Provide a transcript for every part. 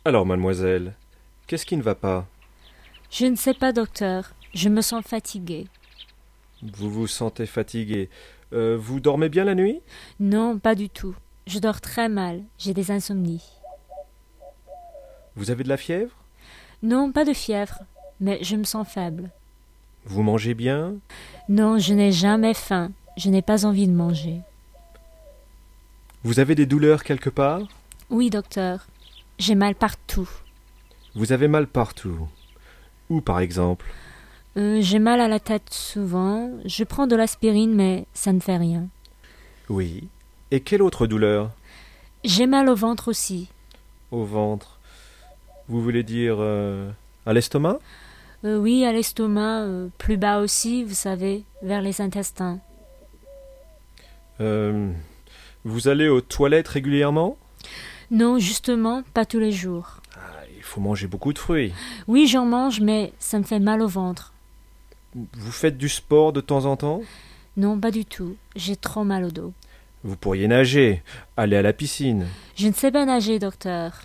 Alors, mademoiselle, qu'est-ce qui ne va pas? Je ne sais pas, docteur. Je me sens fatiguée. Vous vous sentez fatiguée. Vous dormez bien la nuit? Non, pas du tout. Je dors très mal. J'ai des insomnies. Vous avez de la fièvre? Non, pas de fièvre, mais je me sens faible. Vous mangez bien? Non, je n'ai jamais faim. Je n'ai pas envie de manger. Vous avez des douleurs quelque part? Oui, docteur. J'ai mal partout. Vous avez mal partout. Où, par exemple? J'ai mal à la tête souvent. Je prends de l'aspirine, mais ça ne fait rien. Oui. Et quelle autre douleur? J'ai mal au ventre aussi. Au ventre. Vous voulez dire à l'estomac? Oui, à l'estomac, plus bas aussi, vous savez, vers les intestins. Vous allez aux toilettes régulièrement? Non, justement, pas tous les jours. Il faut manger beaucoup de fruits. Oui, j'en mange, mais ça me fait mal au ventre. Vous faites du sport de temps en temps? Non, pas du tout. J'ai trop mal au dos. Vous pourriez nager, aller à la piscine. Je ne sais pas nager, docteur.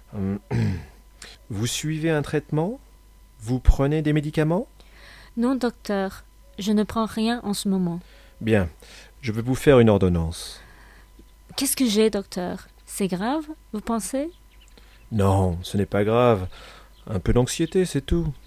Vous suivez un traitement? Vous prenez des médicaments? Non, docteur. Je ne prends rien en ce moment. Bien, je vais vous faire une ordonnance. Qu'est-ce que j'ai, docteur? C'est grave, vous pensez? Non, ce n'est pas grave. Un peu d'anxiété, c'est tout.